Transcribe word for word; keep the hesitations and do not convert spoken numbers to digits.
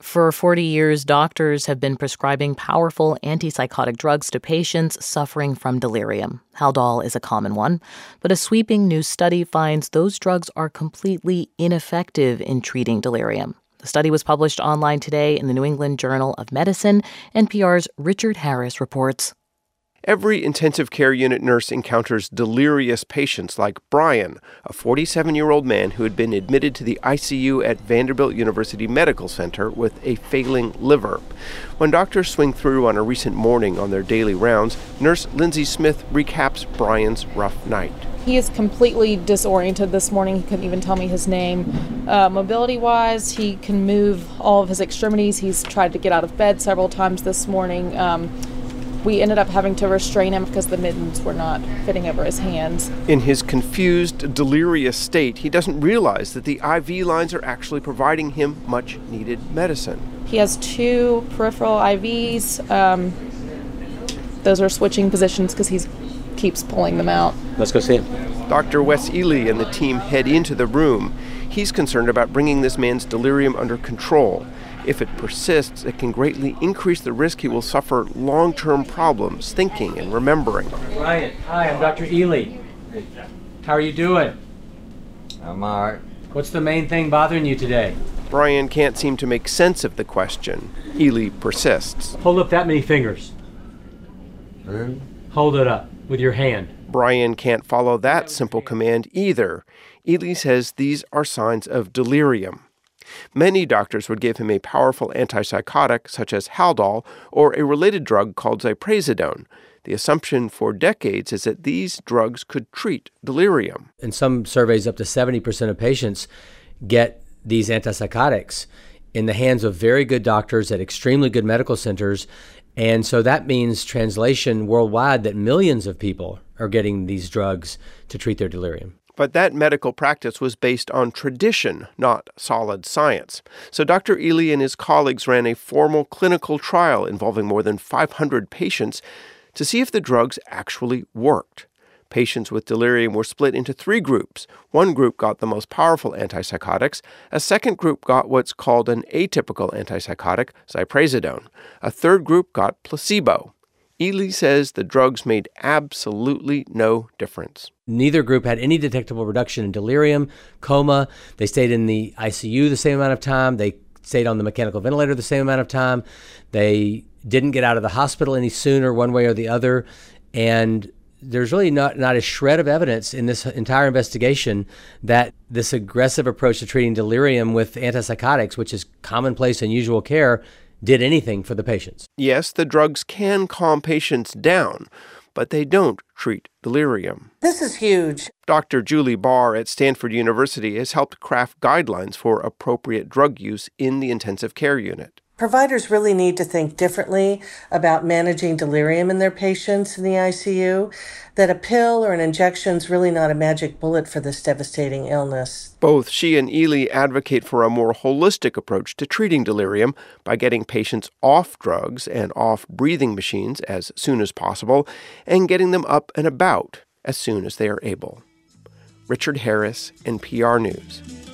For forty years, doctors have been prescribing powerful antipsychotic drugs to patients suffering from delirium. Haldol is a common one, but a sweeping new study finds those drugs are completely ineffective in treating delirium. The study was published online today in the New England Journal of Medicine. N P R's Richard Harris reports. Every intensive care unit nurse encounters delirious patients like Brian, a forty-seven-year-old man who had been admitted to the I C U at Vanderbilt University Medical Center with a failing liver. When doctors swing through on a recent morning on their daily rounds, nurse Lindsay Smith recaps Brian's rough night. He is completely disoriented this morning. He couldn't even tell me his name. Uh, mobility-wise, he can move all of his extremities. He's tried to get out of bed several times this morning. Um, We ended up having to restrain him because the mittens were not fitting over his hands. In his confused, delirious state, he doesn't realize that the I V lines are actually providing him much-needed medicine. He has two peripheral I Vs. Um, those are switching positions because he keeps pulling them out. Let's go see him. Doctor Wes Ely and the team head into the room. He's concerned about bringing this man's delirium under control. If it persists, it can greatly increase the risk he will suffer long-term problems thinking and remembering. Brian, hi, I'm Doctor Ely. How are you doing? I'm all right. What's the main thing bothering you today? Brian can't seem to make sense of the question. Ely persists. Hold up that many fingers. Hmm? Hold it up with your hand. Brian can't follow that simple command either. Ely says these are signs of delirium. Many doctors would give him a powerful antipsychotic, such as Haldol, or a related drug called ziprasidone. The assumption for decades is that these drugs could treat delirium. In some surveys, up to seventy percent of patients get these antipsychotics in the hands of very good doctors at extremely good medical centers. And so that means, translation worldwide, that millions of people are getting these drugs to treat their delirium. But that medical practice was based on tradition, not solid science. So Doctor Ely and his colleagues ran a formal clinical trial involving more than five hundred patients to see if the drugs actually worked. Patients with delirium were split into three groups. One group got the most powerful antipsychotics. A second group got what's called an atypical antipsychotic, ziprasidone. A third group got placebo. Ely says the drugs made absolutely no difference. Neither group had any detectable reduction in delirium, coma. They stayed in the I C U the same amount of time. They stayed on the mechanical ventilator the same amount of time. They didn't get out of the hospital any sooner, one way or the other. And there's really not, not a shred of evidence in this entire investigation that this aggressive approach to treating delirium with antipsychotics, which is commonplace and usual care, did anything for the patients. Yes, the drugs can calm patients down, but they don't treat delirium. This is huge. Doctor Julie Barr at Stanford University has helped craft guidelines for appropriate drug use in the intensive care unit. Providers really need to think differently about managing delirium in their patients in the I C U, that a pill or an injection is really not a magic bullet for this devastating illness. Both she and Ely advocate for a more holistic approach to treating delirium by getting patients off drugs and off breathing machines as soon as possible and getting them up and about as soon as they are able. Richard Harris, N P R News.